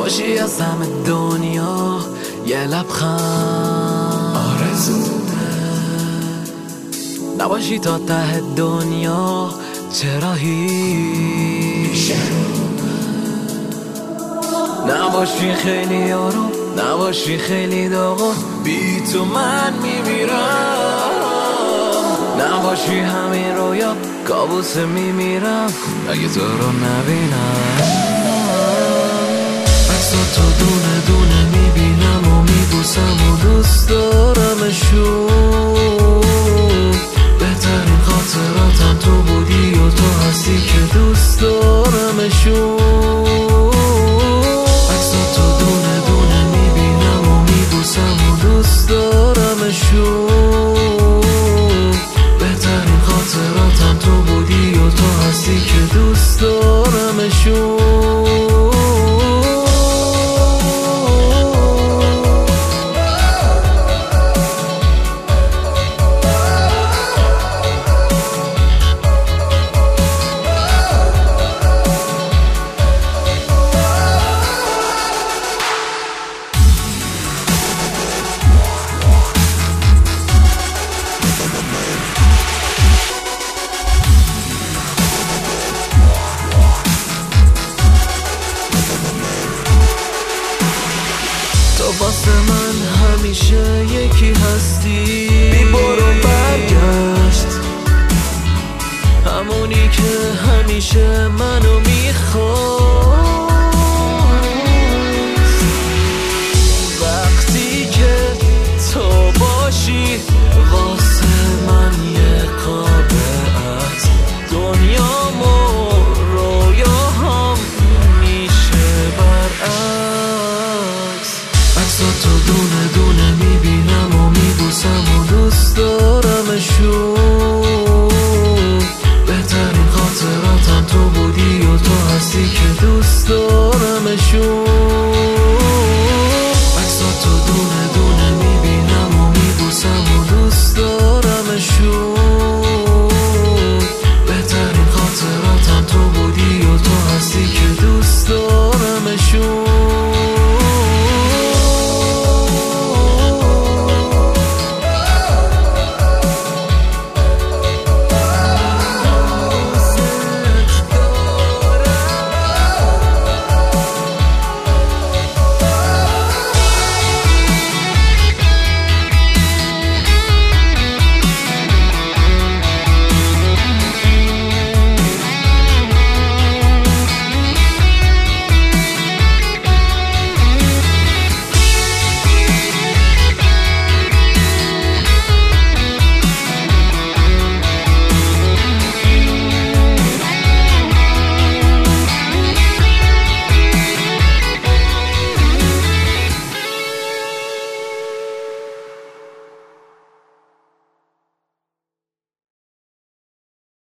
نباشی از همه دنیا یه لبخند آرزومه، نباشی تا ته دنیا چرا هیچ نباشی خیلی آروم، نباشی خیلی داغون، بی تو من میمیرم. نباشی همین رویا کابوس میمیرم اگه تو رو نبینم. عکساتو دونه دونه میبینم و میبوسم و دوست دارمشون. بهترین خاطراتم تو بودی و تو هستی که دوست دارمشون. عکساتو دونه دونه میبینم و میبوسم و دوست دارمشون. بهترین خاطراتم تو بودی و تو هستی که دوست دارمشون. تو واسه من همیشه یکی هستی، بی برو برگشت، همونی که همیشه منو میخواست. وقتی که تو باشی واسه من یه قابعت، دنیام و رویاهام میشه برعکس. عکساتو دونه دونه میبینم و میبوسم و دوست دارمشون.